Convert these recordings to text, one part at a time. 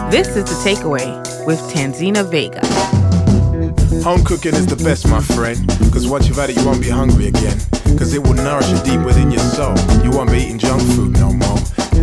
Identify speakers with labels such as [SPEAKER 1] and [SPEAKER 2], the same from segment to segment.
[SPEAKER 1] This is The Takeaway with Tanzina Vega.
[SPEAKER 2] Home cooking is the best, my friend, because once you've had it, you won't be hungry again, because it will nourish you deep within your soul. You won't be eating junk food no more.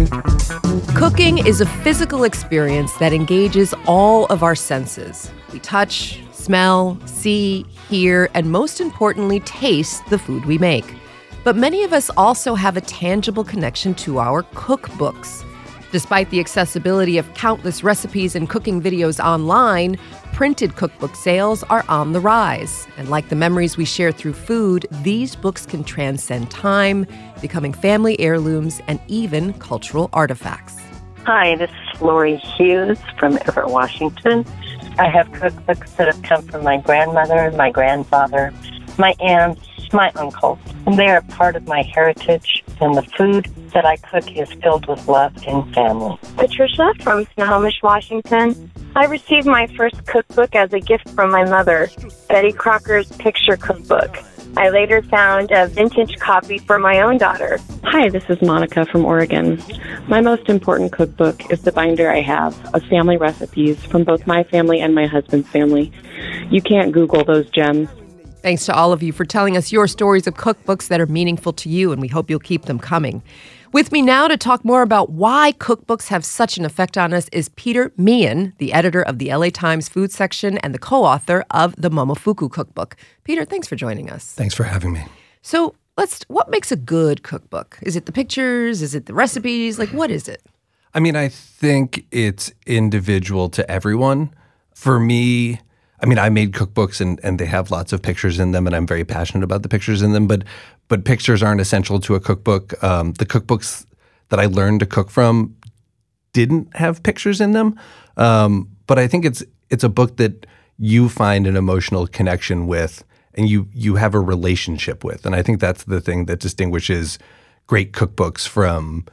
[SPEAKER 3] Cooking is a physical experience that engages all of our senses. We touch, smell, see, hear, and most importantly, taste the food we make. But many of us also have a tangible connection to our cookbooks. Despite the accessibility of countless recipes and cooking videos online, printed cookbook sales are on the rise. And like the memories we share through food, these books can transcend time, becoming family heirlooms and even cultural artifacts.
[SPEAKER 4] Hi, this is Lori Hughes from Everett, Washington. I have cookbooks that have come from my grandmother, my grandfather, my aunts, my uncles, and they are part of my heritage, and the food that I cook is filled with love and family.
[SPEAKER 5] Patricia from Snohomish, Washington. I received my first cookbook as a gift from my mother, Betty Crocker's Picture Cookbook. I later found a vintage copy for my own daughter.
[SPEAKER 6] Hi, this is Monica from Oregon. My most important cookbook is the binder I have of family recipes from both my family and my husband's family. You can't Google those gems.
[SPEAKER 3] Thanks to all of you for telling us your stories of cookbooks that are meaningful to you, and we hope you'll keep them coming. With me now to talk more about why cookbooks have such an effect on us is Peter Meehan, the editor of the LA Times food section and the co-author of the Momofuku cookbook. Peter, thanks for joining us.
[SPEAKER 7] Thanks for having me.
[SPEAKER 3] So what makes a good cookbook? Is it the pictures? Is it the recipes? What is it?
[SPEAKER 7] I mean, I think it's individual to everyone. For me, I made cookbooks and they have lots of pictures in them, and I'm very passionate about the pictures in them, but pictures aren't essential to a cookbook. The cookbooks that I learned to cook from didn't have pictures in them, but I think it's a book that you find an emotional connection with and you have a relationship with, and I think that's the thing that distinguishes great cookbooks from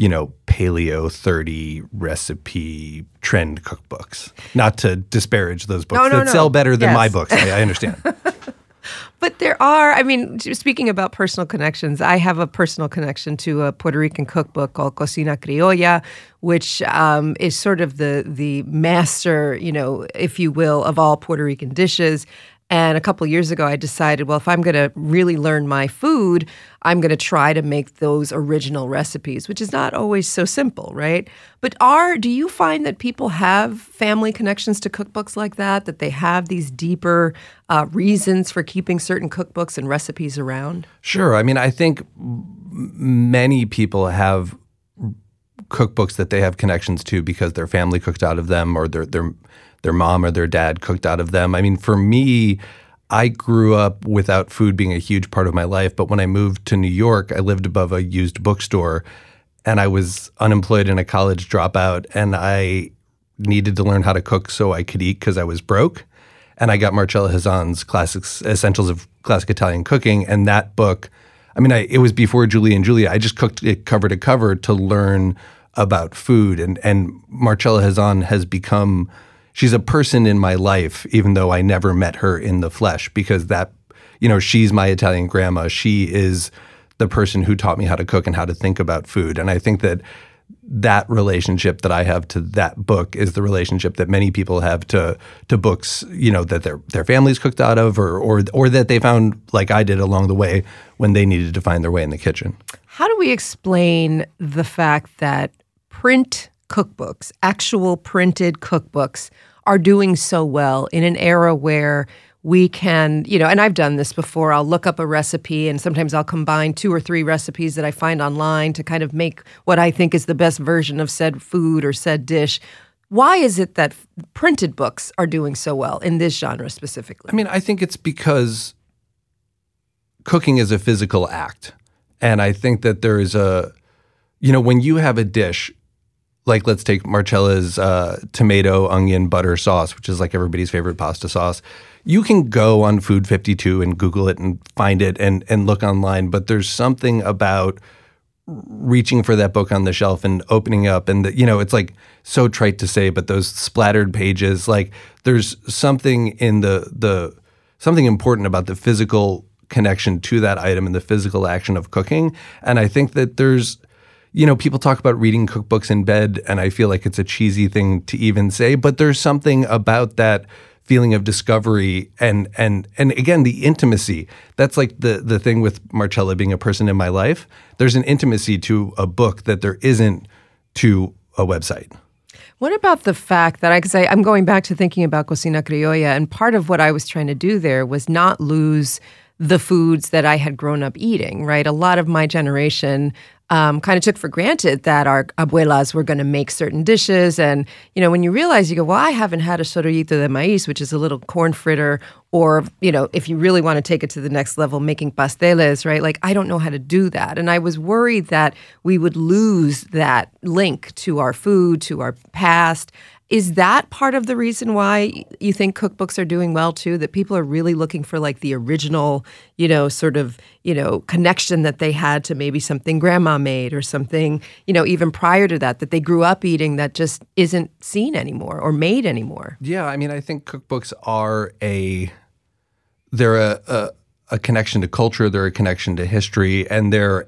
[SPEAKER 7] Paleo 30 recipe trend cookbooks. Not to disparage those books that sell better than my books. I understand.
[SPEAKER 3] But there are, speaking about personal connections, I have a personal connection to a Puerto Rican cookbook called Cocina Criolla, which is sort of the master, if you will, of all Puerto Rican dishes. And a couple of years ago, I decided, well, if I'm going to really learn my food, I'm going to try to make those original recipes, which is not always so simple, right? But do you find that people have family connections to cookbooks like that they have these deeper reasons for keeping certain cookbooks and recipes around?
[SPEAKER 7] Sure. I think many people have cookbooks that they have connections to because their family cooked out of them or their mom or their dad cooked out of them. For me, I grew up without food being a huge part of my life, but when I moved to New York, I lived above a used bookstore, and I was unemployed and a college dropout, and I needed to learn how to cook so I could eat because I was broke. And I got Marcella Hazan's Essentials of Classic Italian Cooking, and that book, it was before Julie and Julia. I just cooked it cover to cover to learn about food, and Marcella Hazan has become... She's a person in my life, even though I never met her in the flesh, because she's my Italian grandma. She is the person who taught me how to cook and how to think about food. And I think that relationship that I have to that book is the relationship that many people have to books, that their families cooked out of or that they found, like I did along the way, when they needed to find their way in the kitchen.
[SPEAKER 3] How do we explain the fact that print cookbooks, actual printed cookbooks, are doing so well in an era where we can, and I've done this before, I'll look up a recipe and sometimes I'll combine 2 or 3 recipes that I find online to kind of make what I think is the best version of said food or said dish. Why is it that printed books are doing so well in this genre specifically?
[SPEAKER 7] I think it's because cooking is a physical act. And I think that there is when you have a dish, like let's take Marcella's tomato, onion, butter sauce, which is like everybody's favorite pasta sauce. You can go on Food 52 and Google it and find it and look online, but there's something about reaching for that book on the shelf and opening up and it's like so trite to say, but those splattered pages, like there's something in the something important about the physical connection to that item and the physical action of cooking. And I think that there's people talk about reading cookbooks in bed, and I feel like it's a cheesy thing to even say, but there's something about that feeling of discovery and again, the intimacy. That's like the thing with Marcella being a person in my life. There's an intimacy to a book that there isn't to a website.
[SPEAKER 3] What about the fact that I'm going back to thinking about Cocina Criolla, and part of what I was trying to do there was not lose the foods that I had grown up eating, right? A lot of my generation kind of took for granted that our abuelas were going to make certain dishes. And, when you realize, you go, well, I haven't had a chorrillito de maíz, which is a little corn fritter, or, if you really want to take it to the next level, making pasteles, right? Like, I don't know how to do that. And I was worried that we would lose that link to our food, to our past. Is that part of the reason why you think cookbooks are doing well too? That people are really looking for like the original, connection that they had to maybe something grandma made or something, even prior to that they grew up eating that just isn't seen anymore or made anymore? Yeah,
[SPEAKER 7] I mean, I think cookbooks are they're a connection to culture, they're a connection to history, and they're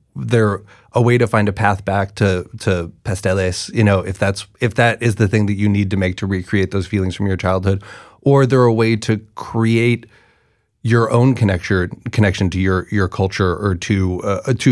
[SPEAKER 7] a way to find a path back to pasteles, if that is the thing that you need to make to recreate those feelings from your childhood, or they're a way to create your own connection to your culture or to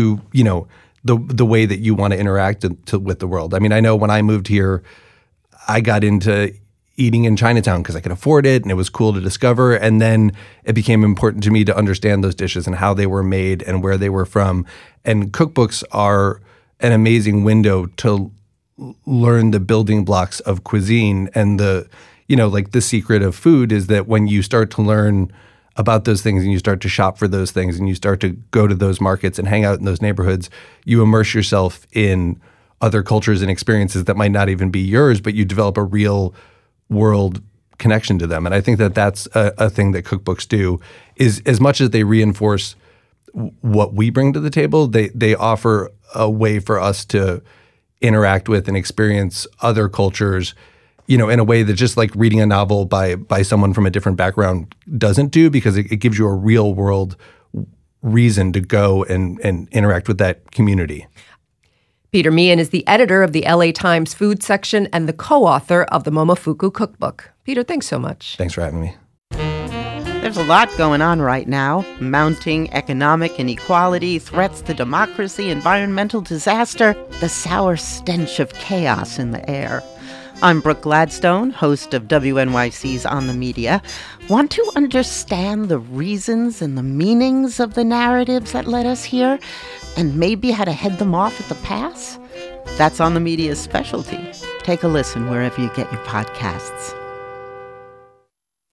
[SPEAKER 7] the way that you want to interact with the world. I mean, I know when I moved here, I got into eating in Chinatown because I could afford it and it was cool to discover. And then it became important to me to understand those dishes and how they were made and where they were from. And cookbooks are an amazing window to learn the building blocks of cuisine. And the secret of food is that when you start to learn about those things and you start to shop for those things and you start to go to those markets and hang out in those neighborhoods, you immerse yourself in other cultures and experiences that might not even be yours, but you develop a real world connection to them. And I think that that's a thing that cookbooks do, is as much as they reinforce what we bring to the table, they offer a way for us to interact with and experience other cultures, in a way that just like reading a novel by someone from a different background doesn't do, because it gives you a real world reason to go and interact with that community.
[SPEAKER 3] Peter Meehan is the editor of the LA Times food section and the co-author of the Momofuku cookbook. Peter, thanks so much.
[SPEAKER 7] Thanks for having me.
[SPEAKER 8] There's a lot going on right now. Mounting economic inequality, threats to democracy, environmental disaster, the sour stench of chaos in the air. I'm Brooke Gladstone, host of WNYC's On the Media. Want to understand the reasons and the meanings of the narratives that led us here, and maybe how to head them off at the pass? That's On the Media's specialty. Take a listen wherever you get your podcasts.